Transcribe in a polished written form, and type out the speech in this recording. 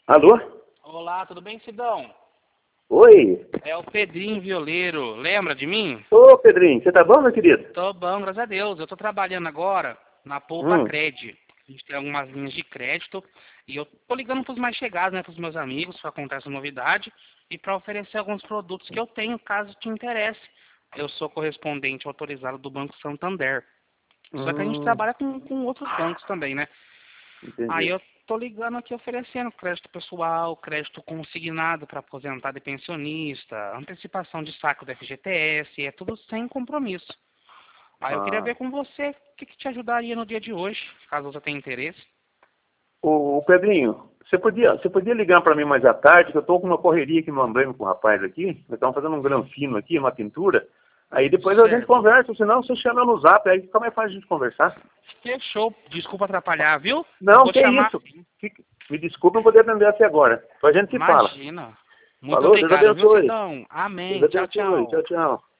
Alô? Olá, tudo bem, Sidão? Oi. É o Pedrinho Violeiro, lembra de mim? Ô, Pedrinho, você tá bom, meu querido? Tô bom, graças a Deus. Eu tô trabalhando agora na Poupa Hum, Cred. A gente tem algumas linhas de crédito e eu tô ligando pros mais chegados, né, pros meus amigos, para contar essa novidade e para oferecer alguns produtos que eu tenho, caso te interesse. Eu sou correspondente autorizado do Banco Santander. Só que a gente hum, trabalha com outros bancos também, né? Aí entendi. eu tô ligando aqui oferecendo crédito pessoal, crédito consignado para aposentado e pensionista, antecipação de saco do FGTS, é tudo sem compromisso. Aí eu queria Ah, ver com você o que te ajudaria no dia de hoje, caso você tenha interesse. ô, Pedrinho, você podia ligar pra mim mais à tarde, que eu tô com uma correria aqui no Andaime com o rapaz aqui. Nós estamos fazendo um granfino aqui, uma pintura. Aí depois a gente Certo. conversa, senão você chama no zap, aí fica mais fácil a gente conversar. Fechou. Desculpa atrapalhar, viu? Eu Não, vou que chamar isso. sim. Me desculpe não poder atender até agora. Depois a gente se fala. Imagina. Muito Falou? Deus obrigado, viu, abençoe. Sidão? Deus Amém. Tchau, abençoe. tchau. Tchau, tchau.